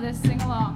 this. Sing along.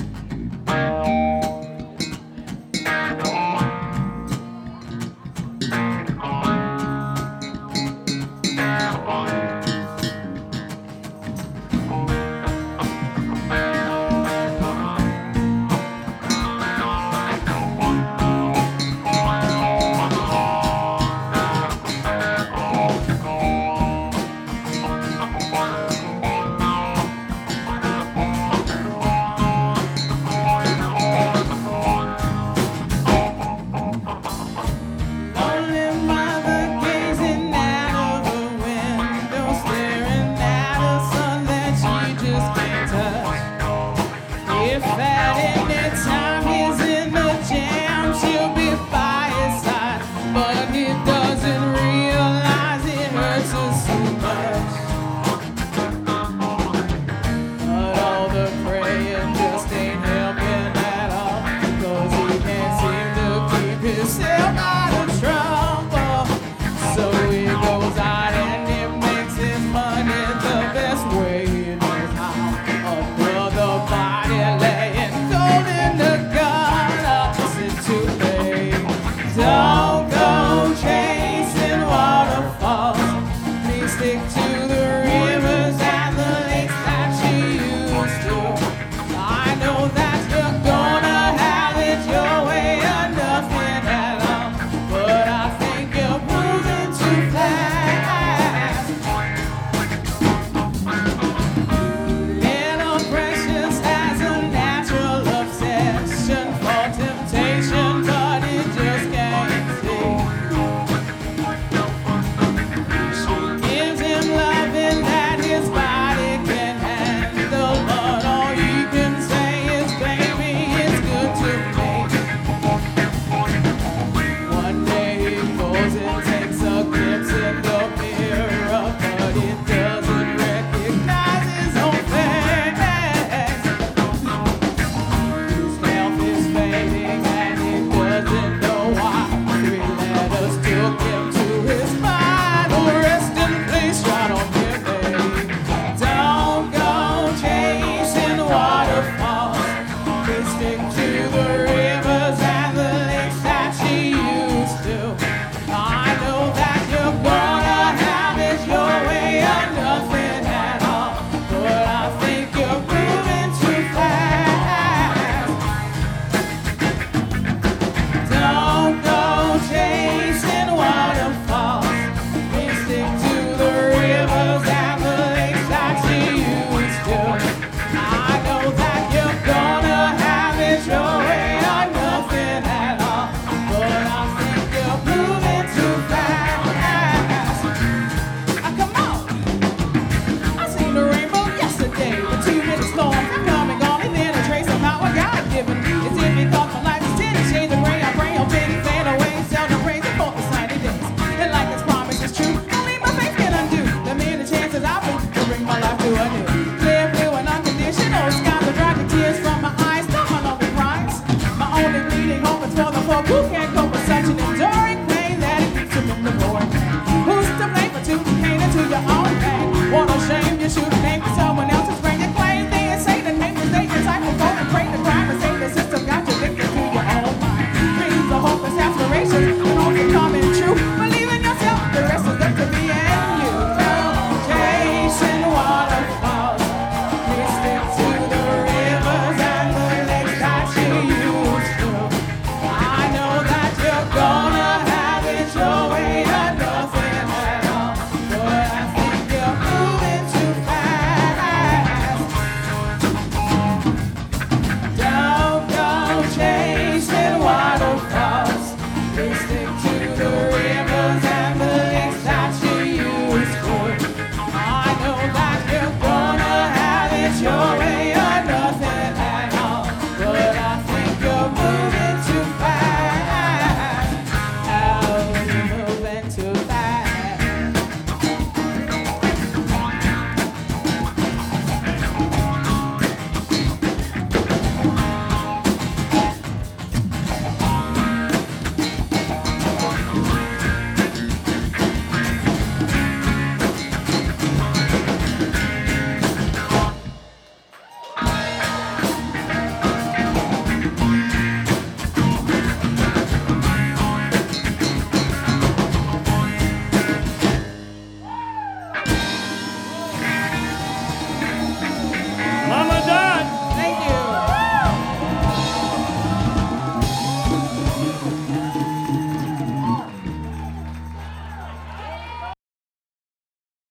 Who can't cope with such an enduring pain that it keeps him in the void? Who's to blame for taking into your own pain? What a shame you should name for someone else's brain. You claim the insane and hate mistake, you're psychophobic, pray the crime and say the system got you addicted to your own mind. Dreams of hopeless,